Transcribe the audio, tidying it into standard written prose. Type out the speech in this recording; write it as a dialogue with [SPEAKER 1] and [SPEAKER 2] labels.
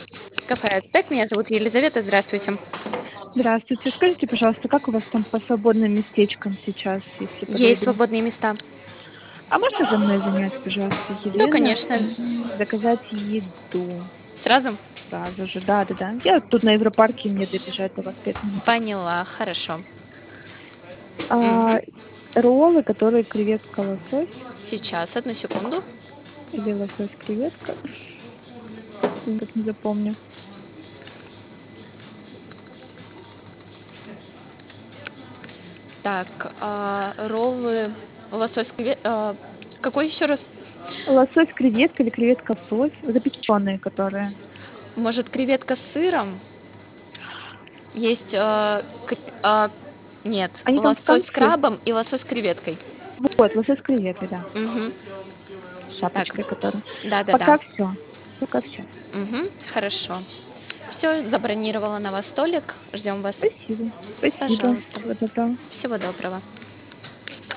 [SPEAKER 1] Кафе «Ацтек». Меня зовут Елизавета. Здравствуйте.
[SPEAKER 2] Здравствуйте. Скажите, пожалуйста, как у вас там по свободным местечкам сейчас, если
[SPEAKER 1] Есть
[SPEAKER 2] подойду?
[SPEAKER 1] свободные места?
[SPEAKER 2] А можно за мной занять, пожалуйста,
[SPEAKER 1] Да,
[SPEAKER 2] Елена,
[SPEAKER 1] конечно.
[SPEAKER 2] и заказать еду
[SPEAKER 1] Сразу?
[SPEAKER 2] сразу же? Да-да-да. Я тут на Европарке, мне добежать до вас 5 минуток.
[SPEAKER 1] Поняла, хорошо.
[SPEAKER 2] А,
[SPEAKER 1] Мгм.
[SPEAKER 2] роллы, которые креветка-лосось
[SPEAKER 1] Сейчас, одну секунду.
[SPEAKER 2] или лосось-креветка, никак не запомню.
[SPEAKER 1] Так, роллы, лосось, какой еще раз?
[SPEAKER 2] Лосось-креветка или креветка-лосось, запеченные которые.
[SPEAKER 1] Может, креветка с сыром? Есть, нет,
[SPEAKER 2] Они там в
[SPEAKER 1] лосось с
[SPEAKER 2] конце.
[SPEAKER 1] крабом и лосось с креветкой.
[SPEAKER 2] Вот, лосось-креветка, да,
[SPEAKER 1] Мгм.
[SPEAKER 2] с
[SPEAKER 1] Так,
[SPEAKER 2] шапочкой которая.
[SPEAKER 1] да-да-да.
[SPEAKER 2] Пока все. Пока все.
[SPEAKER 1] Мгм. Хорошо. Все, забронировала на вас столик. Ждем вас.
[SPEAKER 2] Спасибо. Спасибо.
[SPEAKER 1] Пожалуйста.
[SPEAKER 2] Всего доброго.
[SPEAKER 1] Всего доброго.